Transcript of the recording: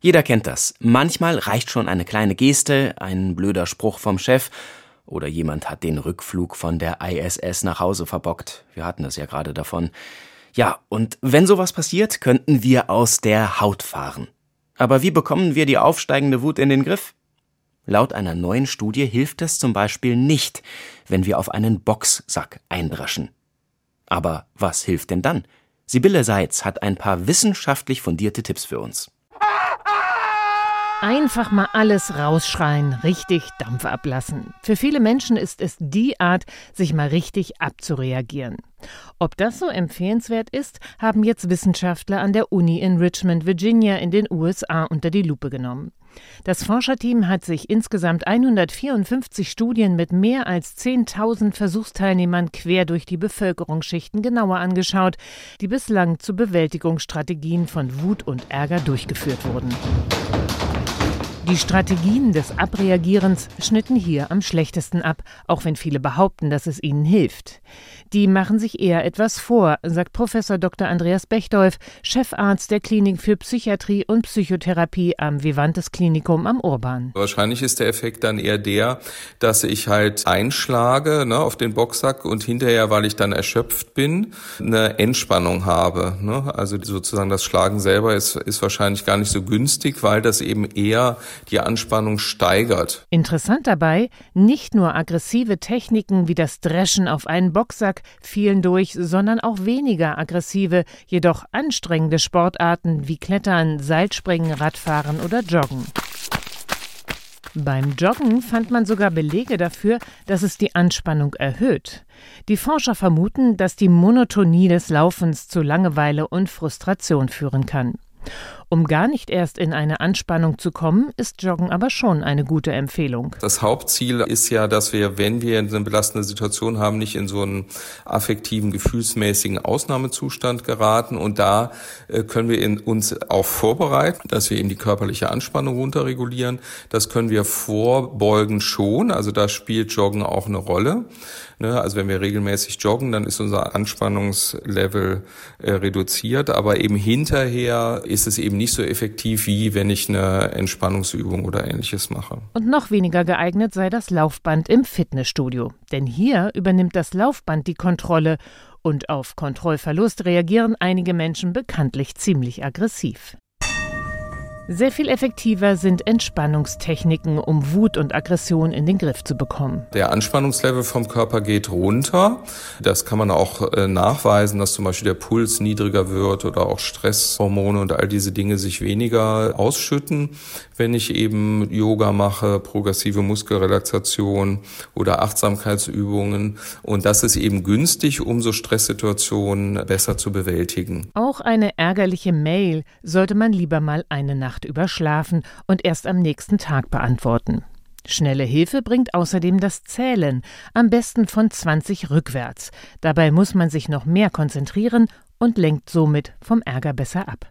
Jeder kennt das. Manchmal reicht schon eine kleine Geste, ein blöder Spruch vom Chef oder jemand hat den Rückflug von der ISS nach Hause verbockt. Wir hatten es ja gerade davon. Ja, und wenn sowas passiert, könnten wir aus der Haut fahren. Aber wie bekommen wir die aufsteigende Wut in den Griff? Laut einer neuen Studie hilft es zum Beispiel nicht, wenn wir auf einen Boxsack eindreschen. Aber was hilft denn dann? Sibylle Seitz hat ein paar wissenschaftlich fundierte Tipps für uns. Einfach mal alles rausschreien, richtig Dampf ablassen. Für viele Menschen ist es die Art, sich mal richtig abzureagieren. Ob das so empfehlenswert ist, haben jetzt Wissenschaftler an der Uni in Richmond, Virginia in den USA unter die Lupe genommen. Das Forscherteam hat sich insgesamt 154 Studien mit mehr als 10.000 Versuchsteilnehmern quer durch die Bevölkerungsschichten genauer angeschaut, die bislang zu Bewältigungsstrategien von Wut und Ärger durchgeführt wurden. Die Strategien des Abreagierens schnitten hier am schlechtesten ab, auch wenn viele behaupten, dass es ihnen hilft. Die machen sich eher etwas vor, sagt Professor Dr. Andreas Bechdolf, Chefarzt der Klinik für Psychiatrie und Psychotherapie am Vivantes Klinikum am Urban. Wahrscheinlich ist der Effekt dann eher der, dass ich halt einschlage auf den Boxsack und hinterher, weil ich dann erschöpft bin, eine Entspannung habe. Also sozusagen das Schlagen selber ist wahrscheinlich gar nicht so günstig, weil das eben eher die Anspannung steigert. Interessant dabei, nicht nur aggressive Techniken wie das Dreschen auf einen Boxsack fielen durch, sondern auch weniger aggressive, jedoch anstrengende Sportarten wie Klettern, Seilspringen, Radfahren oder Joggen. Beim Joggen fand man sogar Belege dafür, dass es die Anspannung erhöht. Die Forscher vermuten, dass die Monotonie des Laufens zu Langeweile und Frustration führen kann. Um gar nicht erst in eine Anspannung zu kommen, ist Joggen aber schon eine gute Empfehlung. Das Hauptziel ist ja, dass wir, wenn wir eine belastende Situation haben, nicht in so einen affektiven, gefühlsmäßigen Ausnahmezustand geraten. Und da können wir uns auch vorbereiten, dass wir eben die körperliche Anspannung runterregulieren. Das können wir vorbeugen schon. Also da spielt Joggen auch eine Rolle. Also wenn wir regelmäßig joggen, dann ist unser Anspannungslevel reduziert. Aber eben hinterher ist es eben nicht so effektiv, wie wenn ich eine Entspannungsübung oder Ähnliches mache. Und noch weniger geeignet sei das Laufband im Fitnessstudio. Denn hier übernimmt das Laufband die Kontrolle. Und auf Kontrollverlust reagieren einige Menschen bekanntlich ziemlich aggressiv. Sehr viel effektiver sind Entspannungstechniken, um Wut und Aggression in den Griff zu bekommen. Der Anspannungslevel vom Körper geht runter. Das kann man auch nachweisen, dass zum Beispiel der Puls niedriger wird oder auch Stresshormone und all diese Dinge sich weniger ausschütten, wenn ich eben Yoga mache, progressive Muskelrelaxation oder Achtsamkeitsübungen. Und das ist eben günstig, um so Stresssituationen besser zu bewältigen. Auch eine ärgerliche Mail sollte man lieber mal eine Nacht überschlafen und erst am nächsten Tag beantworten. Schnelle Hilfe bringt außerdem das Zählen, am besten von 20 rückwärts. Dabei muss man sich noch mehr konzentrieren und lenkt somit vom Ärger besser ab.